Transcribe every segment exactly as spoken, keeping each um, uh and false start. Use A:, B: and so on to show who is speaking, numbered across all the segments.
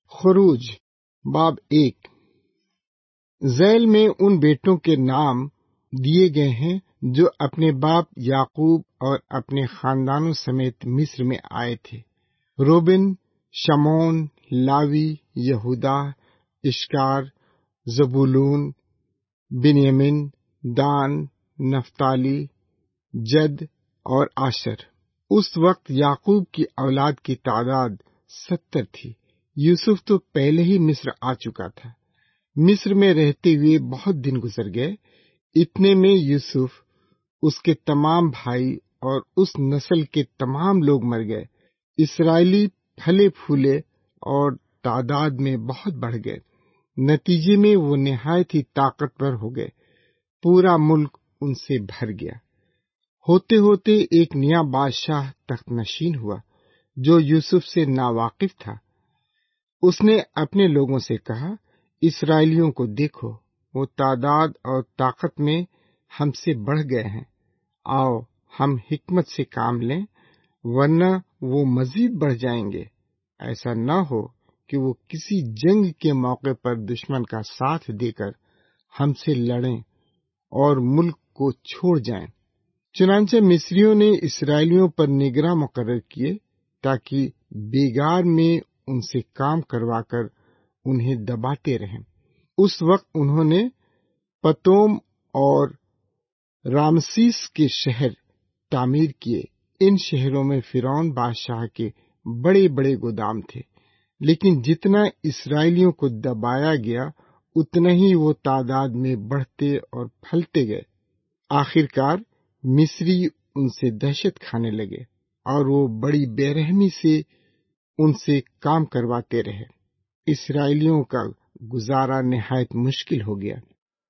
A: خروج باب ایک۔ ذیل میں ان بیٹوں کے نام دیے گئے ہیں جو اپنے باپ یعقوب اور اپنے خاندانوں سمیت مصر میں آئے تھے۔ روبن، شمعون، لاوی، یہودا، اشکار، زبولون، بنیامین، دان، نفتالی، جد اور آشر۔ اس وقت یعقوب کی اولاد کی تعداد ستر تھی۔ یوسف تو پہلے ہی مصر آ چکا تھا۔ مصر میں رہتے ہوئے بہت دن گزر گئے۔ اتنے میں یوسف، اس کے تمام بھائی اور اس نسل کے تمام لوگ مر گئے۔ اسرائیلی پھلے پھولے اور تعداد میں بہت بڑھ گئے۔ نتیجے میں وہ نہایت ہی طاقتور ہو گئے۔ پورا ملک ان سے بھر گیا۔ ہوتے ہوتے ایک نیا بادشاہ تخت نشین ہوا جو یوسف سے ناواقف تھا۔ اس نے اپنے لوگوں سے کہا، اسرائیلیوں کو دیکھو، وہ تعداد اور طاقت میں ہم سے بڑھ گئے ہیں۔ آؤ ہم حکمت سے کام لیں، ورنہ وہ مزید بڑھ جائیں گے۔ ایسا نہ ہو کہ وہ کسی جنگ کے موقع پر دشمن کا ساتھ دے کر ہم سے لڑیں اور ملک کو چھوڑ جائیں۔ چنانچہ مصریوں نے اسرائیلیوں پر نگراں مقرر کیے تاکہ بیگار میں ان سے کام کروا کر انہیں دباتے رہیں۔ اس وقت انہوں نے پتوم اور رامسیس کے شہر تعمیر کیے۔ ان شہروں میں فرعون بادشاہ کے بڑے بڑے گودام تھے، لیکن جتنا اسرائیلیوں کو دبایا گیا اتنا ہی وہ تعداد میں بڑھتے اور پھلتے گئے۔ آخرکار مصری ان سے دہشت کھانے لگے اور وہ بڑی بے رحمی سے ان سے کام کرواتے رہے۔ اسرائیلیوں کا گزارا نہایت مشکل ہو گیا۔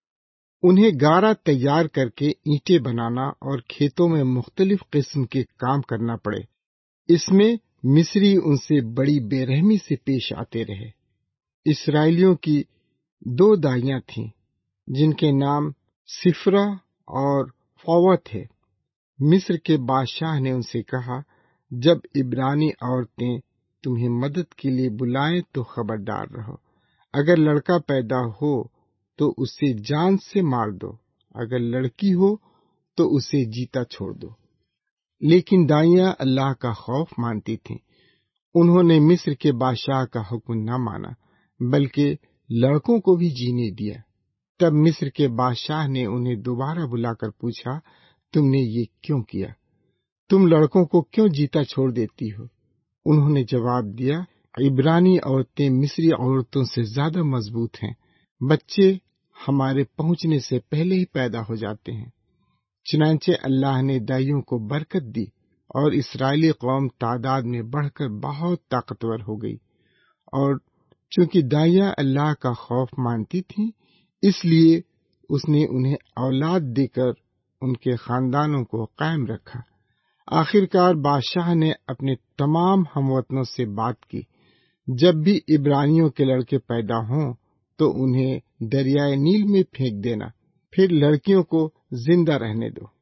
A: انہیں گارا تیار کر کے اینٹیں بنانا اور کھیتوں میں مختلف قسم کے کام کرنا پڑے۔ اس میں مصری ان سے بڑی بے رحمی سے پیش آتے رہے۔ اسرائیلیوں کی دو دائیاں تھیں جن کے نام سفرا اور فووا تھے۔ مصر کے بادشاہ نے ان سے کہا، جب عبرانی عورتیں تمہیں مدد کے لیے بلائیں تو خبردار رہو۔ اگر لڑکا پیدا ہو تو اسے جان سے مار دو، اگر لڑکی ہو تو اسے جیتا چھوڑ دو۔ لیکن دائیاں اللہ کا خوف مانتی تھیں۔ انہوں نے مصر کے بادشاہ کا حکم نہ مانا بلکہ لڑکوں کو بھی جینے دیا۔ تب مصر کے بادشاہ نے انہیں دوبارہ بلا کر پوچھا، تم نے یہ کیوں کیا؟ تم لڑکوں کو کیوں جیتا چھوڑ دیتی ہو؟ انہوں نے جواب دیا، عبرانی عورتیں مصری عورتوں سے زیادہ مضبوط ہیں۔ بچے ہمارے پہنچنے سے پہلے ہی پیدا ہو جاتے ہیں۔ چنانچہ اللہ نے دائیوں کو برکت دی اور اسرائیلی قوم تعداد میں بڑھ کر بہت طاقتور ہو گئی۔ اور چونکہ دائیاں اللہ کا خوف مانتی تھیں، اس لیے اس نے انہیں اولاد دے کر ان کے خاندانوں کو قائم رکھا۔ آخرکار بادشاہ نے اپنے تمام ہم وطنوں سے بات کی، جب بھی عبرانیوں کے لڑکے پیدا ہوں تو انہیں دریائے نیل میں پھینک دینا، پھر لڑکیوں کو زندہ رہنے دو۔